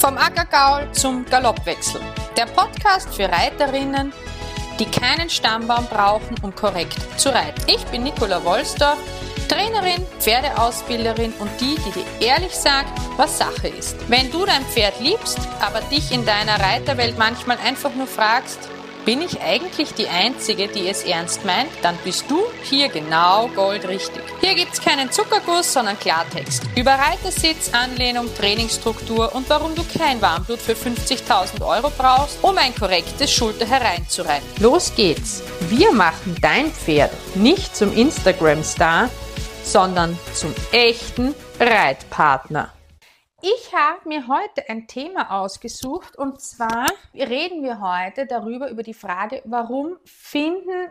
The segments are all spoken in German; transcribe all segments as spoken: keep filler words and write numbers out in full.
Vom Ackergaul zum Galoppwechsel. Der Podcast für Reiterinnen, die keinen Stammbaum brauchen, um korrekt zu reiten. Ich bin Nicola Wolsdorf, Trainerin, Pferdeausbilderin und die, die dir ehrlich sagt, was Sache ist. Wenn du dein Pferd liebst, aber dich in deiner Reiterwelt manchmal einfach nur fragst, bin ich eigentlich die Einzige, die es ernst meint, dann bist du hier genau goldrichtig. Hier gibt's keinen Zuckerguss, sondern Klartext. Über Reitersitz, Anlehnung, Trainingsstruktur und warum du kein Warmblut für fünfzigtausend Euro brauchst, um ein korrektes Schulter hereinzureiten. Los geht's! Wir machen dein Pferd nicht zum Instagram-Star, sondern zum echten Reitpartner. Ich habe mir heute ein Thema ausgesucht und zwar reden wir heute darüber, über die Frage, warum finden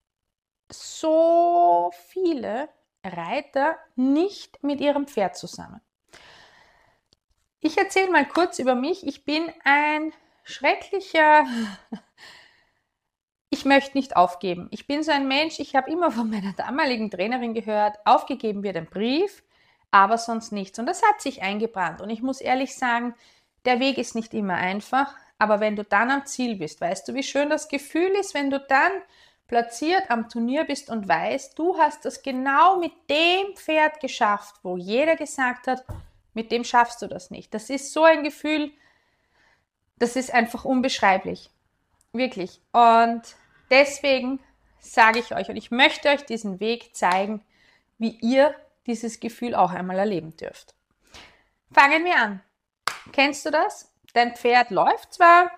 so viele Reiter nicht mit ihrem Pferd zusammen. Ich erzähle mal kurz über mich. Ich bin ein schrecklicher, ich möchte nicht aufgeben. Ich bin so ein Mensch, ich habe immer von meiner damaligen Trainerin gehört, aufgegeben wird ein Brief, aber sonst nichts. Und das hat sich eingebrannt. Und ich muss ehrlich sagen, der Weg ist nicht immer einfach, aber wenn du dann am Ziel bist, weißt du, wie schön das Gefühl ist, wenn du dann platziert am Turnier bist und weißt, du hast das genau mit dem Pferd geschafft, wo jeder gesagt hat, mit dem schaffst du das nicht. Das ist so ein Gefühl, das ist einfach unbeschreiblich. Wirklich. Und deswegen sage ich euch, und ich möchte euch diesen Weg zeigen, wie ihr dieses Gefühl auch einmal erleben dürft. Fangen wir an. Kennst du das? Dein Pferd läuft zwar,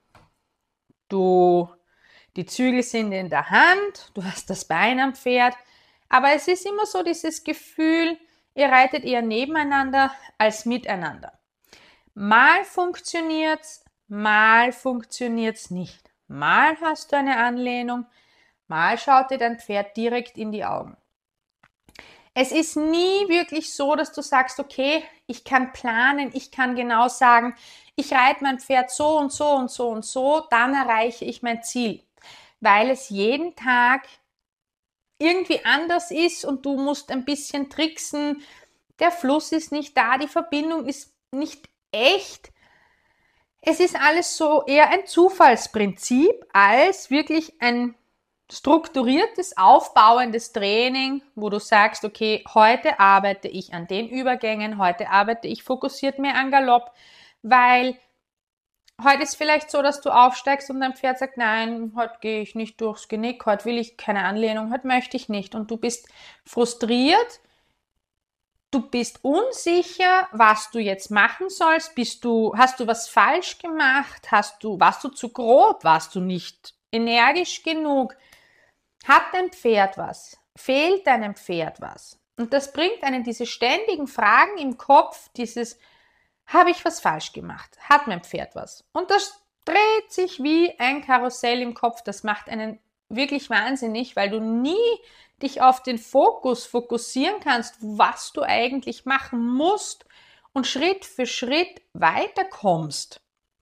du, die Zügel sind in der Hand, du hast das Bein am Pferd, aber es ist immer so dieses Gefühl, ihr reitet eher nebeneinander als miteinander. Mal funktioniert's, mal funktioniert's nicht. Mal hast du eine Anlehnung, mal schaut dir dein Pferd direkt in die Augen. Es ist nie wirklich so, dass du sagst, okay, ich kann planen, ich kann genau sagen, ich reite mein Pferd so und so und so und so, dann erreiche ich mein Ziel. Weil es jeden Tag irgendwie anders ist und du musst ein bisschen tricksen, der Fluss ist nicht da, die Verbindung ist nicht echt. Es ist alles so eher ein Zufallsprinzip als wirklich ein strukturiertes, aufbauendes Training, wo du sagst, okay, heute arbeite ich an den Übergängen, heute arbeite ich fokussiert mehr an Galopp, weil heute ist vielleicht so, dass du aufsteigst und dein Pferd sagt, nein, heute gehe ich nicht durchs Genick, heute will ich keine Anlehnung, heute möchte ich nicht und du bist frustriert, du bist unsicher, was du jetzt machen sollst, bist du, hast du was falsch gemacht, hast du, warst du zu grob, warst du nicht energisch genug, hat dein Pferd was? Fehlt deinem Pferd was? Und das bringt einen diese ständigen Fragen im Kopf, dieses, habe ich was falsch gemacht? Hat mein Pferd was? Und das dreht sich wie ein Karussell im Kopf. Das macht einen wirklich wahnsinnig, weil du nie dich auf den Fokus fokussieren kannst, was du eigentlich machen musst und Schritt für Schritt weiterkommst.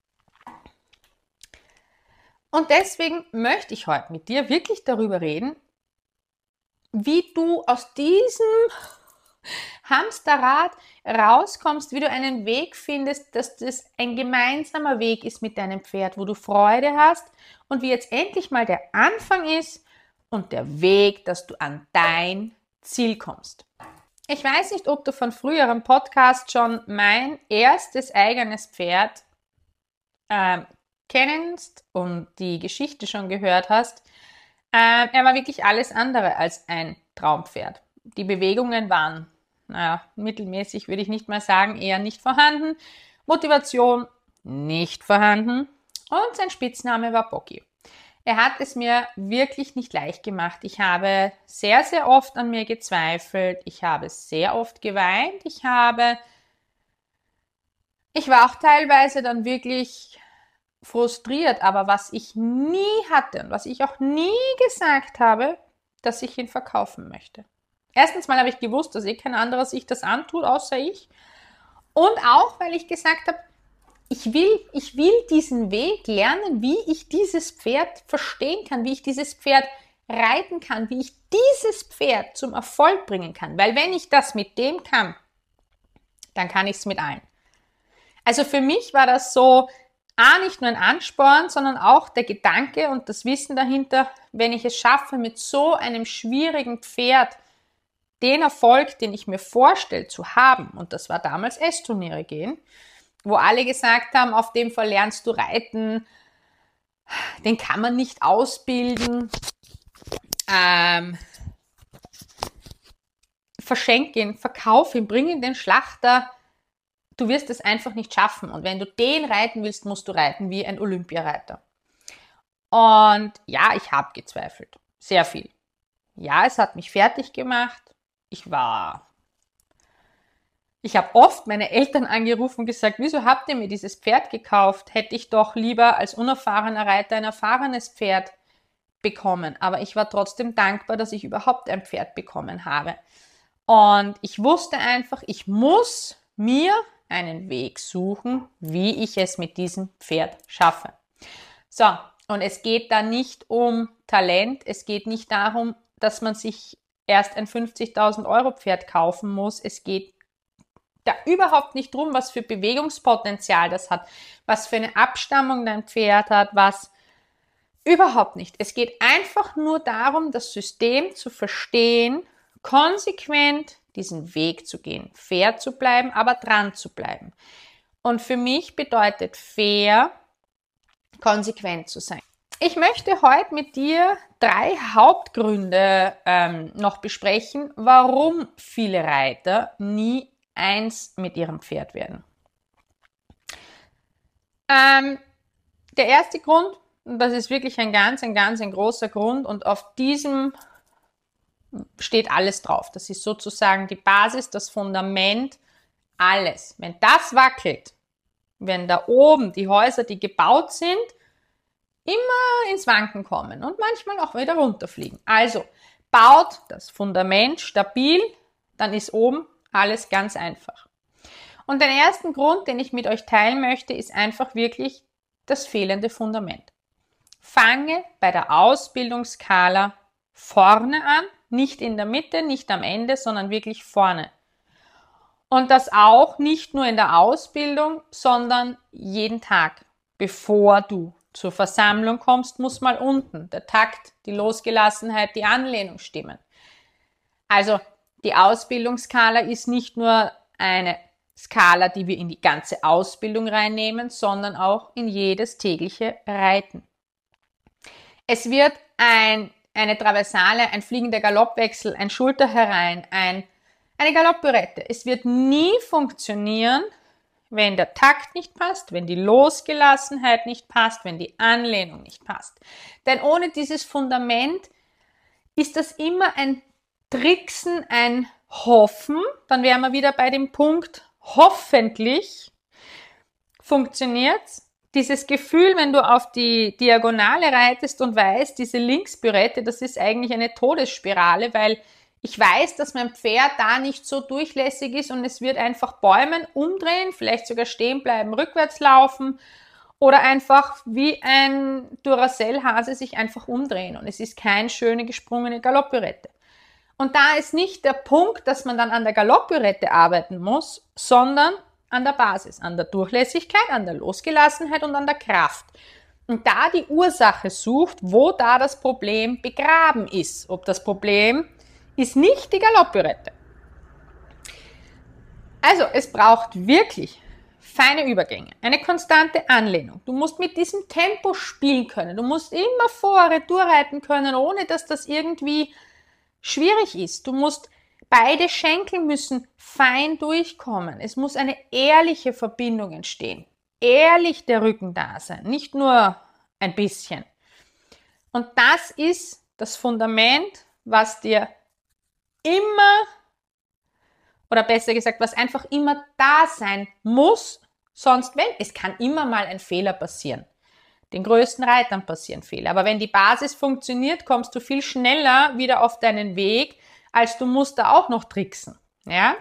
Und deswegen möchte ich heute mit dir wirklich darüber reden, wie du aus diesem Hamsterrad rauskommst, wie du einen Weg findest, dass das ein gemeinsamer Weg ist mit deinem Pferd, wo du Freude hast und wie jetzt endlich mal der Anfang ist und der Weg, dass du an dein Ziel kommst. Ich weiß nicht, ob du von früheren Podcasts schon mein erstes eigenes Pferd ähm, kennst und die Geschichte schon gehört hast. Ähm, er war wirklich alles andere als ein Traumpferd. Die Bewegungen waren, naja, mittelmäßig würde ich nicht mal sagen, eher nicht vorhanden. Motivation nicht vorhanden. Und sein Spitzname war Bocky. Er hat es mir wirklich nicht leicht gemacht. Ich habe sehr, sehr oft an mir gezweifelt. Ich habe sehr oft geweint. Ich habe, ich war auch teilweise dann wirklich frustriert, aber was ich nie hatte und was ich auch nie gesagt habe, dass ich ihn verkaufen möchte. Erstens mal habe ich gewusst, dass eh kein anderer sich das antut, außer ich. Und auch, weil ich gesagt habe, ich will, ich will diesen Weg lernen, wie ich dieses Pferd verstehen kann, wie ich dieses Pferd reiten kann, wie ich dieses Pferd zum Erfolg bringen kann. Weil wenn ich das mit dem kann, dann kann ich es mit allen. Also für mich war das so, A, nicht nur ein Ansporn, sondern auch der Gedanke und das Wissen dahinter, wenn ich es schaffe, mit so einem schwierigen Pferd den Erfolg, den ich mir vorstelle zu haben, und das war damals S-Turniere gehen, wo alle gesagt haben, auf dem verlernst du reiten, den kann man nicht ausbilden, ähm, verschenk ihn, verkauf ihn, bring ihn den Schlachter, du wirst es einfach nicht schaffen. Und wenn du den reiten willst, musst du reiten wie ein Olympiareiter. Und ja, ich habe gezweifelt. Sehr viel. Ja, es hat mich fertig gemacht. Ich war... Ich habe oft meine Eltern angerufen und gesagt, wieso habt ihr mir dieses Pferd gekauft? Hätte ich doch lieber als unerfahrener Reiter ein erfahrenes Pferd bekommen. Aber ich war trotzdem dankbar, dass ich überhaupt ein Pferd bekommen habe. Und ich wusste einfach, ich muss mir einen Weg suchen, wie ich es mit diesem Pferd schaffe. So, und es geht da nicht um Talent, es geht nicht darum, dass man sich erst ein fünfzigtausend Euro Pferd kaufen muss. Es geht da überhaupt nicht drum, was für Bewegungspotenzial das hat, was für eine Abstammung dein Pferd hat, was überhaupt nicht. Es geht einfach nur darum, das System zu verstehen, konsequent diesen Weg zu gehen, fair zu bleiben, aber dran zu bleiben. Und für mich bedeutet fair, konsequent zu sein. Ich möchte heute mit dir drei Hauptgründe ähm, noch besprechen, warum viele Reiter nie eins mit ihrem Pferd werden. Ähm, der erste Grund, und das ist wirklich ein ganz, ein ganz, ein großer Grund, und auf diesem steht alles drauf. Das ist sozusagen die Basis, das Fundament, alles. Wenn das wackelt, wenn da oben die Häuser, die gebaut sind, immer ins Wanken kommen und manchmal auch wieder runterfliegen. Also baut das Fundament stabil, dann ist oben alles ganz einfach. Und den ersten Grund, den ich mit euch teilen möchte, ist einfach wirklich das fehlende Fundament. Fange bei der Ausbildungsskala vorne an, nicht in der Mitte, nicht am Ende, sondern wirklich vorne. Und das auch nicht nur in der Ausbildung, sondern jeden Tag, bevor du zur Versammlung kommst, muss mal unten der Takt, die Losgelassenheit, die Anlehnung stimmen. Also die Ausbildungsskala ist nicht nur eine Skala, die wir in die ganze Ausbildung reinnehmen, sondern auch in jedes tägliche Reiten. Es wird ein, eine Traversale, ein fliegender Galoppwechsel, ein Schulter herein, ein, eine Galopppirouette. Es wird nie funktionieren, wenn der Takt nicht passt, wenn die Losgelassenheit nicht passt, wenn die Anlehnung nicht passt. Denn ohne dieses Fundament ist das immer ein Tricksen, ein Hoffen. Dann wären wir wieder bei dem Punkt, hoffentlich funktioniert's. Dieses Gefühl, wenn du auf die Diagonale reitest und weißt, diese Linkspirouette, das ist eigentlich eine Todesspirale, weil ich weiß, dass mein Pferd da nicht so durchlässig ist und es wird einfach bäumen, umdrehen, vielleicht sogar stehen bleiben, rückwärts laufen oder einfach wie ein Duracell-Hase sich einfach umdrehen und es ist keine schöne gesprungene Galopppirouette. Und da ist nicht der Punkt, dass man dann an der Galopppirouette arbeiten muss, sondern an der Basis, an der Durchlässigkeit, an der Losgelassenheit und an der Kraft. Und da die Ursache sucht, wo da das Problem begraben ist. Ob das Problem ist nicht die Galopppirouette. Also es braucht wirklich feine Übergänge, eine konstante Anlehnung. Du musst mit diesem Tempo spielen können. Du musst immer vor, retour reiten können, ohne dass das irgendwie schwierig ist. Du musst Beide Schenkel müssen fein durchkommen. Es muss eine ehrliche Verbindung entstehen. Ehrlich der Rücken da sein, nicht nur ein bisschen. Und das ist das Fundament, was dir immer, oder besser gesagt, was einfach immer da sein muss, sonst wenn, es kann immer mal ein Fehler passieren. Den größten Reitern passieren Fehler. Aber wenn die Basis funktioniert, kommst du viel schneller wieder auf deinen Weg, als du musst da auch noch tricksen. Ja?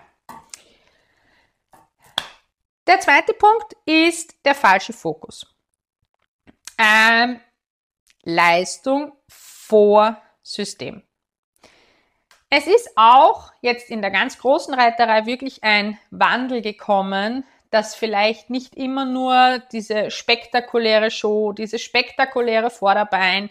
Der zweite Punkt ist der falsche Fokus. Ähm, Leistung vor System. Es ist auch jetzt in der ganz großen Reiterei wirklich ein Wandel gekommen, dass vielleicht nicht immer nur diese spektakuläre Show, diese spektakuläre Vorderbein,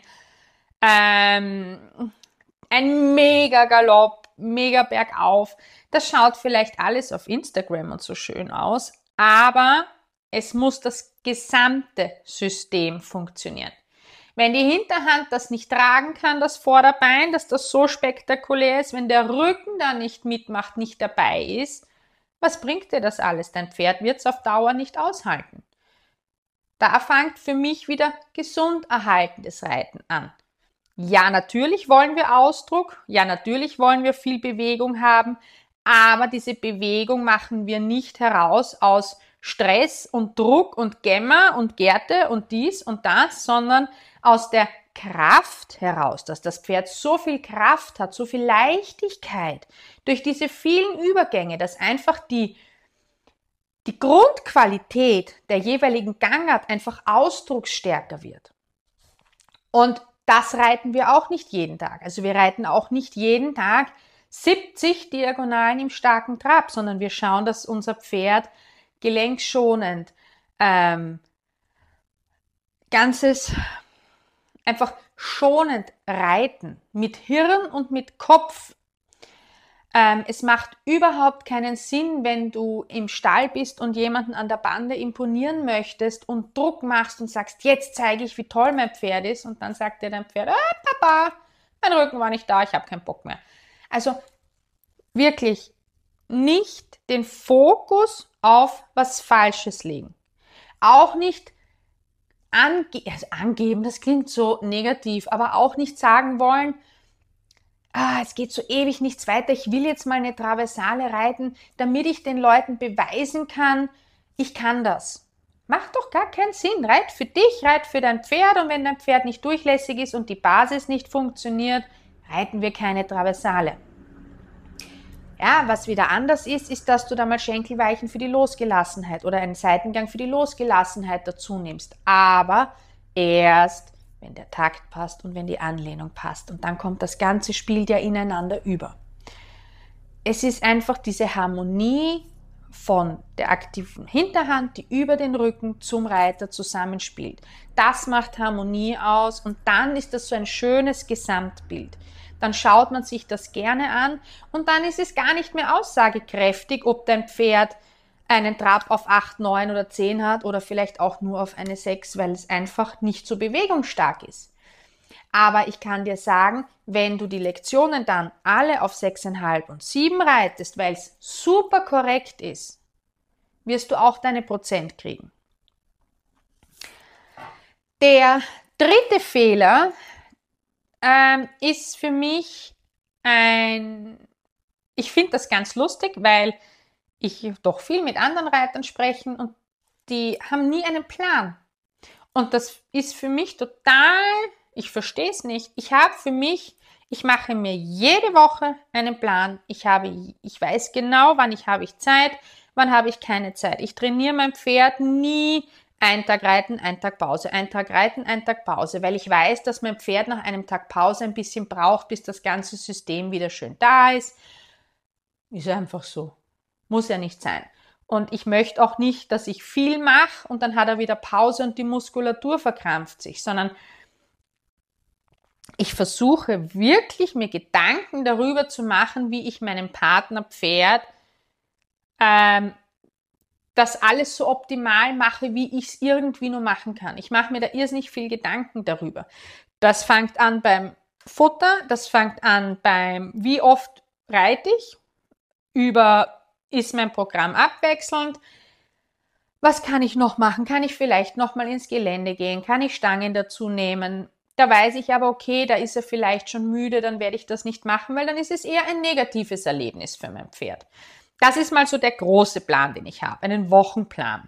ähm, ein mega Galopp, mega bergauf, das schaut vielleicht alles auf Instagram und so schön aus, aber es muss das gesamte System funktionieren. Wenn die Hinterhand das nicht tragen kann, das Vorderbein, dass das so spektakulär ist, wenn der Rücken da nicht mitmacht, nicht dabei ist, was bringt dir das alles? Dein Pferd wird es auf Dauer nicht aushalten. Da fängt für mich wieder gesund erhaltendes Reiten an. Ja, natürlich wollen wir Ausdruck, ja, natürlich wollen wir viel Bewegung haben, aber diese Bewegung machen wir nicht heraus aus Stress und Druck und Gemma und Gerte und dies und das, sondern aus der Kraft heraus, dass das Pferd so viel Kraft hat, so viel Leichtigkeit durch diese vielen Übergänge, dass einfach die, die Grundqualität der jeweiligen Gangart einfach ausdrucksstärker wird. Und das reiten wir auch nicht jeden Tag. Also wir reiten auch nicht jeden Tag siebzig Diagonalen im starken Trab, sondern wir schauen, dass unser Pferd gelenkschonend, ähm, ganzes, einfach schonend reiten, mit Hirn und mit Kopf. Ähm, es macht überhaupt keinen Sinn, wenn du im Stall bist und jemanden an der Bande imponieren möchtest und Druck machst und sagst, jetzt zeige ich, wie toll mein Pferd ist, und dann sagt dir dein Pferd, ah, Papa, mein Rücken war nicht da, ich habe keinen Bock mehr. Also wirklich nicht den Fokus auf was Falsches legen. Auch nicht ange also angeben, das klingt so negativ, aber auch nicht sagen wollen, ah, es geht so ewig nichts weiter, ich will jetzt mal eine Traversale reiten, damit ich den Leuten beweisen kann, ich kann das. Macht doch gar keinen Sinn. Reit für dich, reit für dein Pferd, und wenn dein Pferd nicht durchlässig ist und die Basis nicht funktioniert, reiten wir keine Traversale. Ja, was wieder anders ist, ist, dass du da mal Schenkelweichen für die Losgelassenheit oder einen Seitengang für die Losgelassenheit dazu nimmst. Aber erst, wenn der Takt passt und wenn die Anlehnung passt. Und dann kommt das ganze Spiel ja ineinander über. Es ist einfach diese Harmonie von der aktiven Hinterhand, die über den Rücken zum Reiter zusammenspielt. Das macht Harmonie aus, und dann ist das so ein schönes Gesamtbild. Dann schaut man sich das gerne an, und dann ist es gar nicht mehr aussagekräftig, ob dein Pferd einen Trab auf acht, neun oder zehn hat oder vielleicht auch nur auf eine sechs, weil es einfach nicht so bewegungsstark ist. Aber ich kann dir sagen, wenn du die Lektionen dann alle auf sechs Komma fünf und sieben reitest, weil es super korrekt ist, wirst du auch deine Prozent kriegen. Der dritte Fehler ähm, ist für mich ein, ich finde das ganz lustig, weil ich doch viel mit anderen Reitern spreche und die haben nie einen Plan. Und das ist für mich total, ich verstehe es nicht. Ich habe für mich, ich mache mir jede Woche einen Plan. Ich habe, ich weiß genau, wann ich habe ich Zeit, wann habe ich keine Zeit. Ich trainiere mein Pferd nie ein Tag reiten, ein Tag Pause, ein Tag reiten, ein Tag Pause, weil ich weiß, dass mein Pferd nach einem Tag Pause ein bisschen braucht, bis das ganze System wieder schön da ist. Ist einfach so. Muss ja nicht sein. Und ich möchte auch nicht, dass ich viel mache und dann hat er wieder Pause und die Muskulatur verkrampft sich, sondern ich versuche wirklich, mir Gedanken darüber zu machen, wie ich meinem Partner Pferd ähm, das alles so optimal mache, wie ich es irgendwie nur machen kann. Ich mache mir da irrsinnig viel Gedanken darüber. Das fängt an beim Futter, das fängt an beim, wie oft reite ich, über, ist mein Programm abwechselnd, was kann ich noch machen, kann ich vielleicht noch mal ins Gelände gehen, kann ich Stangen dazu nehmen, da weiß ich aber, okay, da ist er vielleicht schon müde, dann werde ich das nicht machen, weil dann ist es eher ein negatives Erlebnis für mein Pferd. Das ist mal so der große Plan, den ich habe, einen Wochenplan.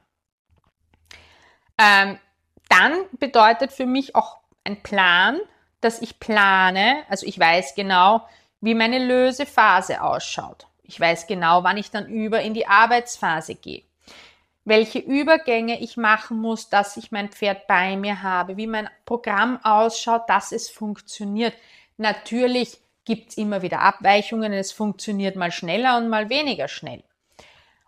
Ähm, dann bedeutet für mich auch ein Plan, dass ich plane, also ich weiß genau, wie meine Lösephase ausschaut. Ich weiß genau, wann ich dann über in die Arbeitsphase gehe. Welche Übergänge ich machen muss, dass ich mein Pferd bei mir habe, wie mein Programm ausschaut, dass es funktioniert. Natürlich gibt es immer wieder Abweichungen, es funktioniert mal schneller und mal weniger schnell.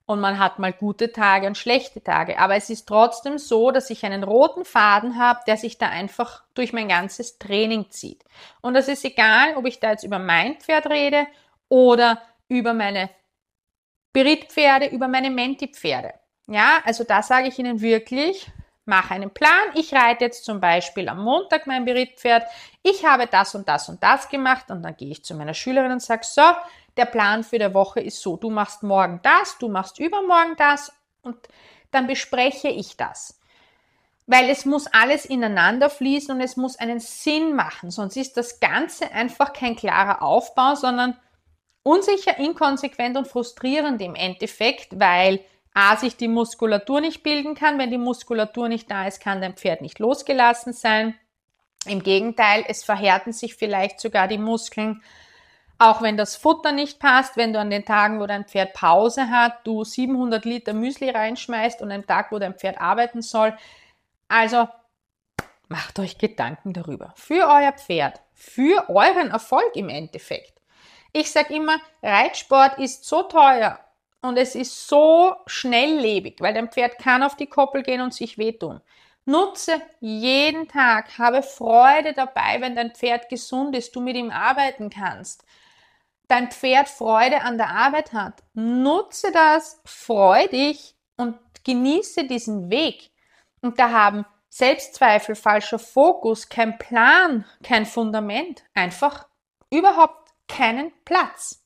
Und man hat mal gute Tage und schlechte Tage. Aber es ist trotzdem so, dass ich einen roten Faden habe, der sich da einfach durch mein ganzes Training zieht. Und das ist egal, ob ich da jetzt über mein Pferd rede oder über meine Berittpferde, über meine Menti-Pferde. Ja, also da sage ich Ihnen wirklich, mach einen Plan. Ich reite jetzt zum Beispiel am Montag mein Berittpferd. Ich habe das und das und das gemacht und dann gehe ich zu meiner Schülerin und sage, so, der Plan für die Woche ist so, du machst morgen das, du machst übermorgen das und dann bespreche ich das. Weil es muss alles ineinander fließen und es muss einen Sinn machen, sonst ist das Ganze einfach kein klarer Aufbau, sondern unsicher, inkonsequent und frustrierend im Endeffekt, weil A, sich die Muskulatur nicht bilden kann. Wenn die Muskulatur nicht da ist, kann dein Pferd nicht losgelassen sein. Im Gegenteil, es verhärten sich vielleicht sogar die Muskeln. Auch wenn das Futter nicht passt, wenn du an den Tagen, wo dein Pferd Pause hat, du siebenhundert Liter Müsli reinschmeißt und am Tag, wo dein Pferd arbeiten soll. Also macht euch Gedanken darüber. Für euer Pferd, für euren Erfolg im Endeffekt. Ich sage immer, Reitsport ist so teuer und es ist so schnelllebig, weil dein Pferd kann auf die Koppel gehen und sich wehtun. Nutze jeden Tag, habe Freude dabei, wenn dein Pferd gesund ist, du mit ihm arbeiten kannst. Dein Pferd Freude an der Arbeit hat. Nutze das, freu dich und genieße diesen Weg. Und da haben Selbstzweifel, falscher Fokus, kein Plan, kein Fundament, einfach überhaupt keinen Platz.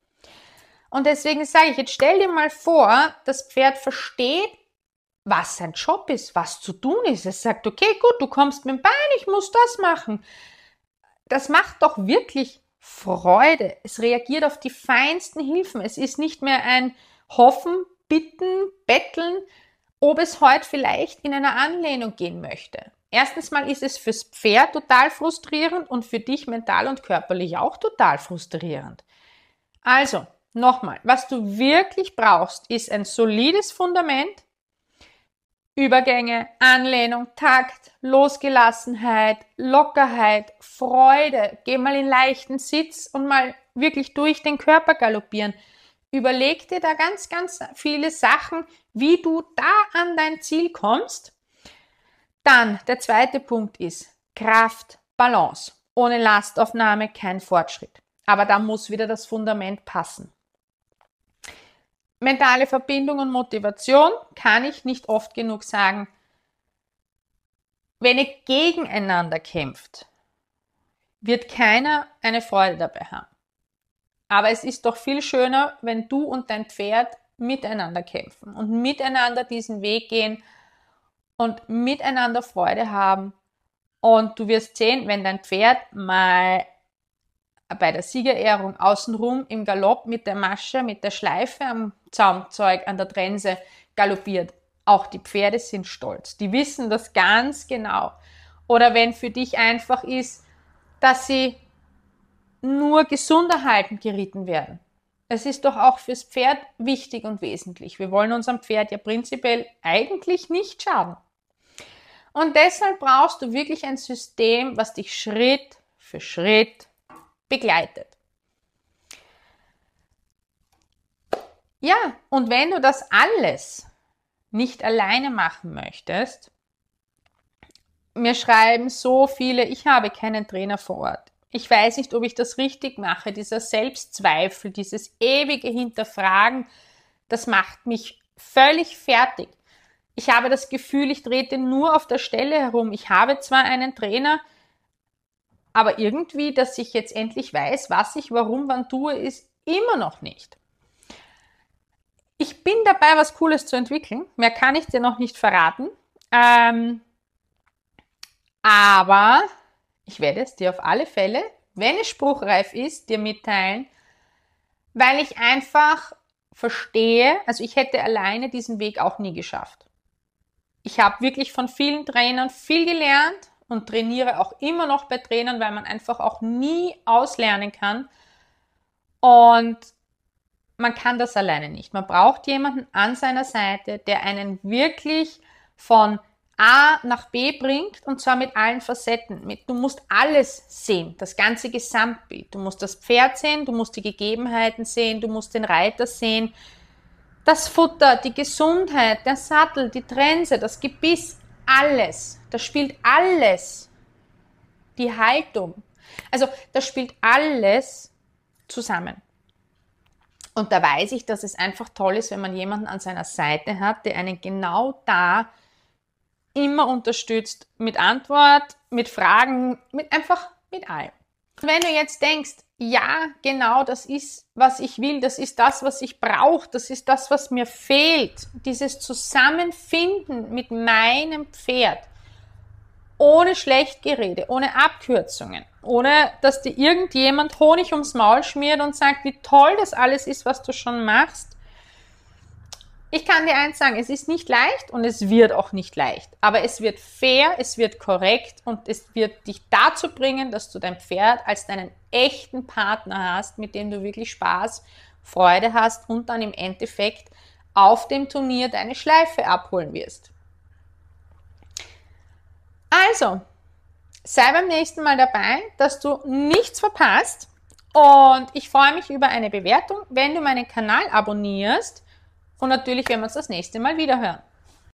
Und deswegen sage ich, jetzt stell dir mal vor, das Pferd versteht, was sein Job ist, was zu tun ist. Es sagt, okay, gut, du kommst mit dem Bein, ich muss das machen. Das macht doch wirklich Freude. Es reagiert auf die feinsten Hilfen. Es ist nicht mehr ein Hoffen, Bitten, Betteln, ob es heute vielleicht in einer Anlehnung gehen möchte. Erstens mal ist es fürs Pferd total frustrierend und für dich mental und körperlich auch total frustrierend. Also, nochmal, was du wirklich brauchst, ist ein solides Fundament, Übergänge, Anlehnung, Takt, Losgelassenheit, Lockerheit, Freude. Geh mal in leichten Sitz und mal wirklich durch den Körper galoppieren. Überleg dir da ganz, ganz viele Sachen, wie du da an dein Ziel kommst. Dann, der zweite Punkt ist Kraft, Balance. Ohne Lastaufnahme kein Fortschritt. Aber da muss wieder das Fundament passen. Mentale Verbindung und Motivation kann ich nicht oft genug sagen. Wenn ihr gegeneinander kämpft, wird keiner eine Freude dabei haben. Aber es ist doch viel schöner, wenn du und dein Pferd miteinander kämpfen und miteinander diesen Weg gehen und miteinander Freude haben. Und du wirst sehen, wenn dein Pferd mal bei der Siegerehrung außenrum im Galopp mit der Masche, mit der Schleife am Zaumzeug, an der Trense galoppiert. Auch die Pferde sind stolz. Die wissen das ganz genau. Oder wenn für dich einfach ist, dass sie nur gesund erhalten geritten werden. Es ist doch auch fürs Pferd wichtig und wesentlich. Wir wollen unserem Pferd ja prinzipiell eigentlich nicht schaden. Und deshalb brauchst du wirklich ein System, was dich Schritt für Schritt begleitet. Ja, und wenn du das alles nicht alleine machen möchtest, mir schreiben so viele, ich habe keinen Trainer vor Ort. Ich weiß nicht, ob ich das richtig mache. Dieser Selbstzweifel, dieses ewige Hinterfragen, das macht mich völlig fertig. Ich habe das Gefühl, ich trete nur auf der Stelle herum. Ich habe zwar einen Trainer, aber irgendwie, dass ich jetzt endlich weiß, was ich warum wann tue, ist immer noch nicht. Ich bin dabei, was Cooles zu entwickeln. Mehr kann ich dir noch nicht verraten. Ähm, aber ich werde es dir auf alle Fälle, wenn es spruchreif ist, dir mitteilen, weil ich einfach verstehe, also ich hätte alleine diesen Weg auch nie geschafft. Ich habe wirklich von vielen Trainern viel gelernt und trainiere auch immer noch bei Trainern, weil man einfach auch nie auslernen kann. Und man kann das alleine nicht. Man braucht jemanden an seiner Seite, der einen wirklich von A nach B bringt und zwar mit allen Facetten. Du musst alles sehen, das ganze Gesamtbild. Du musst das Pferd sehen, du musst die Gegebenheiten sehen, du musst den Reiter sehen, Das Futter, die Gesundheit, der Sattel, die Trense, das Gebiss, alles. Das spielt alles. Die Haltung. Also das spielt alles zusammen. Und da weiß ich, dass es einfach toll ist, wenn man jemanden an seiner Seite hat, der einen genau da immer unterstützt. Mit Antwort, mit Fragen, mit einfach mit allem. Und wenn du jetzt denkst, ja, genau, das ist, was ich will, das ist das, was ich brauche, das ist das, was mir fehlt, dieses Zusammenfinden mit meinem Pferd, ohne Schlechtgerede, ohne Abkürzungen, ohne dass dir irgendjemand Honig ums Maul schmiert und sagt, wie toll das alles ist, was du schon machst. Ich kann dir eins sagen, es ist nicht leicht und es wird auch nicht leicht, aber es wird fair, es wird korrekt und es wird dich dazu bringen, dass du dein Pferd als deinen echten Partner hast, mit dem du wirklich Spaß, Freude hast und dann im Endeffekt auf dem Turnier deine Schleife abholen wirst. Also, sei beim nächsten Mal dabei, dass du nichts verpasst und ich freue mich über eine Bewertung, wenn du meinen Kanal abonnierst und natürlich, wenn wir uns das nächste Mal wieder hören.